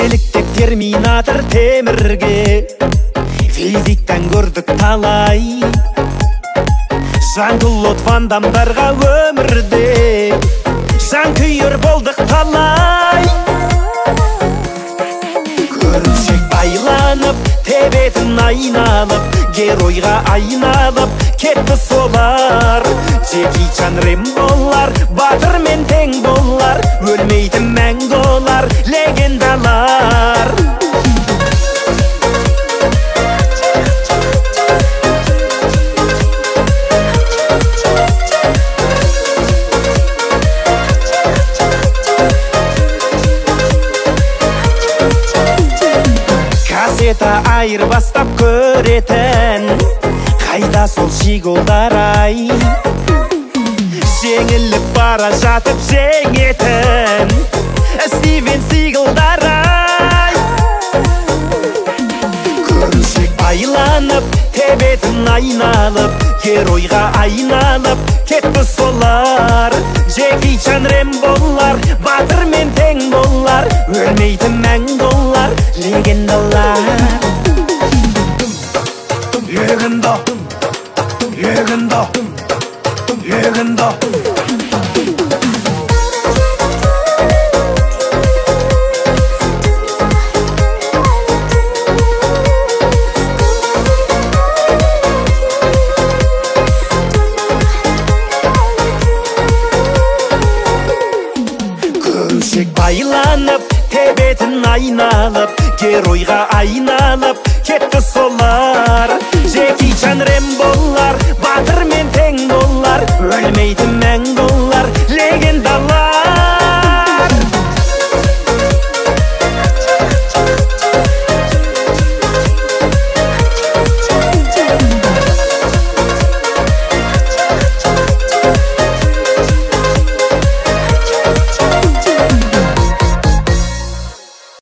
Еліктеп терминатор темірге, физиктен көрдік талай. Жан-Клод Ван Дамдарға өмірде жанкүйер болдық талай. Көрінсек байланып, тебетін айналып, геройға айналып кетті солар. Джеки Чан Рэмболар, батыр мен тең болар, өлмейді мәңгі олар, легендалар. Кассета айырбастап көретін, қайда сол шиголдар ай. Жеңіліп бара жатып жеңетін Стивен Сигалдар ай. Көрінсек байланып, тебетін айналып, геройға айналып кетті солар. Джеки Чан Рэмболар, батыр мен тең болар, өлмейді мәңгі олар, легендалар. Легенда, легенда, легенда. Көрінсек байланып, тебетін айналып, геройға айналып кетті солар. Джеки Чан Рэмболар,